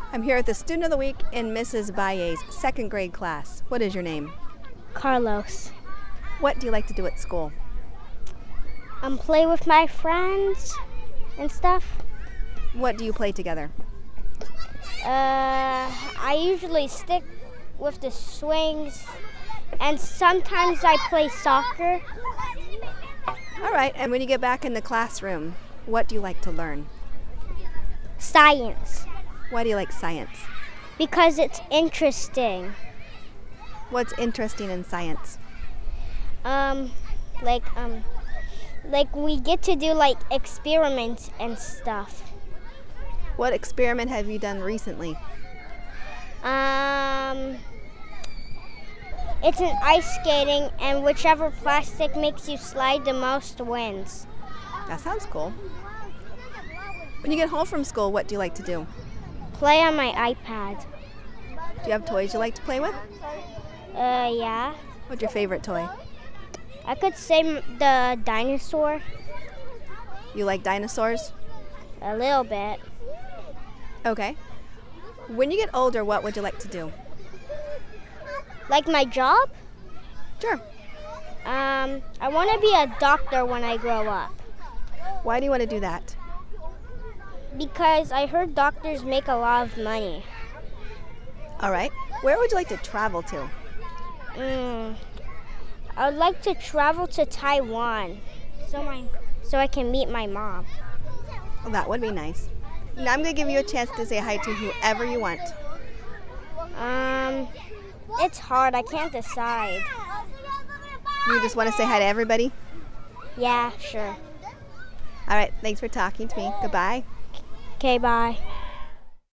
I'm here with the Student of the Week in Mrs. Valle's second grade class. What is your name? Carlos. What do you like to do at school? Play with my friends and stuff. What do you play together? I usually stick with the swings, and sometimes I play soccer. All right, and when you get back in the classroom, what do you like to learn? Science, Why do you like science? because it's interesting. What's interesting in science? Like we get to do like experiments and stuff. What experiment have you done recently? It's an ice skating, and whichever plastic makes you slide the most wins. That sounds cool. When you get home from school, what do you like to do? Play on my iPad. Do you have toys you like to play with? Yeah. What's your favorite toy? I could say the dinosaur. You like dinosaurs? A little bit. Okay. When you get older, what would you like to do? Like my job? Sure. I want to be a doctor when I grow up. Why do you want to do that? Because I heard doctors make a lot of money. All right. Where would you like to travel to? I would like to travel to Taiwan so I can meet my mom. Well, that would be nice. Now I'm going to give you a chance to say hi to whoever you want. It's hard. I can't decide. You just want to say hi to everybody? Yeah, sure. All right. Thanks for talking to me. Goodbye. Okay, bye.